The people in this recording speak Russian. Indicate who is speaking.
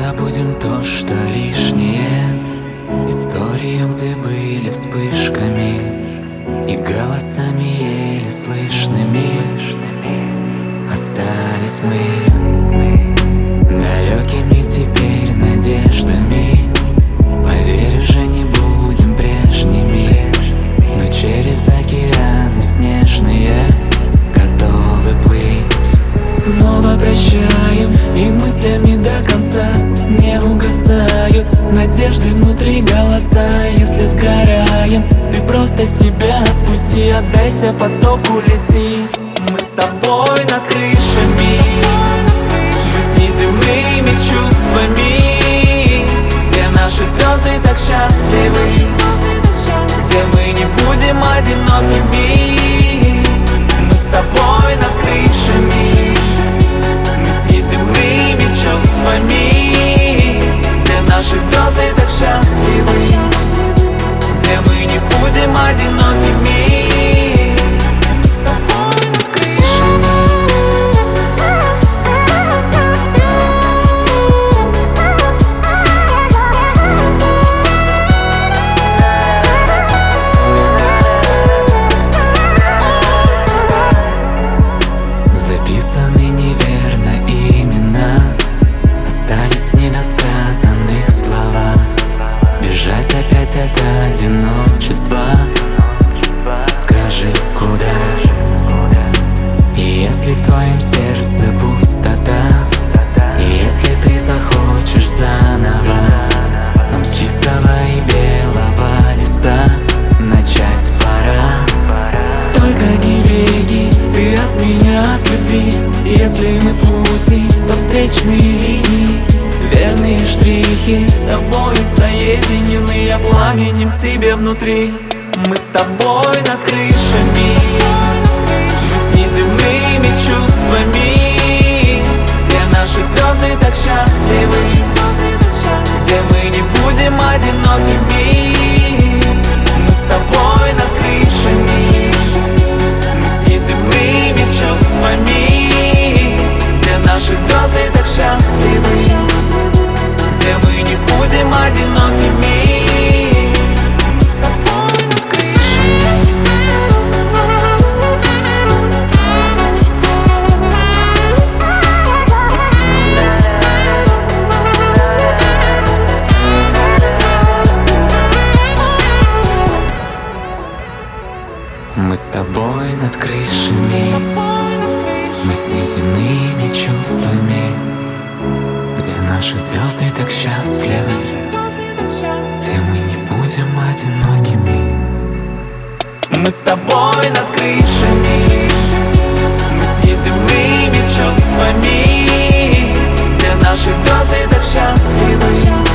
Speaker 1: забудем то, что лишнее. Историю, где были вспышками и голосами еле слышными. Остались мы далекими теперь надеждами. Поверь, уже не будем прежними, но через океаны снежные готовы плыть. Снова прощаем, и мыслями до конца не угасают надежды внутри голоса. Если сгораем, ты просто себя отпусти, отдайся потоку, лети. Мы с тобой над крышами, мы с неземными чувствами, где наши звезды так счастливы, где мы не будем одинокими. Мы с тобой над крышами, мы с неземными чувствами, где наши звезды так счастливы, где мы не будем одинокими. Мы с тобой над крышами. Записаны неверно имена, остались недосказанных слова. Бежать опять от одиночества, скажи, куда? И если в твоем сердце пустота, и если ты захочешь заново, нам с чистого и белого листа начать пора. Только не беги ты от меня, от любви. Если мы пути, то встречные линии, верные штрихи с тобой соединены. Я пламенем к тебе внутри. Мы с тобой над крышами, мы с неземными чувствами, где наши звезды так счастливы, где мы не будем одинокими. Мы с тобой над крышами, мы с неземными чувствами, где наши звезды так счастливы, где мы не будем одинокими. Мы с тобой над крышами. Мы с тобой над крышами, мы с неземными чувствами, где наши звезды так счастливы, где мы не будем одинокими. Мы с тобой над крышами, мы с неземными чувствами, где наши звезды так счастливы,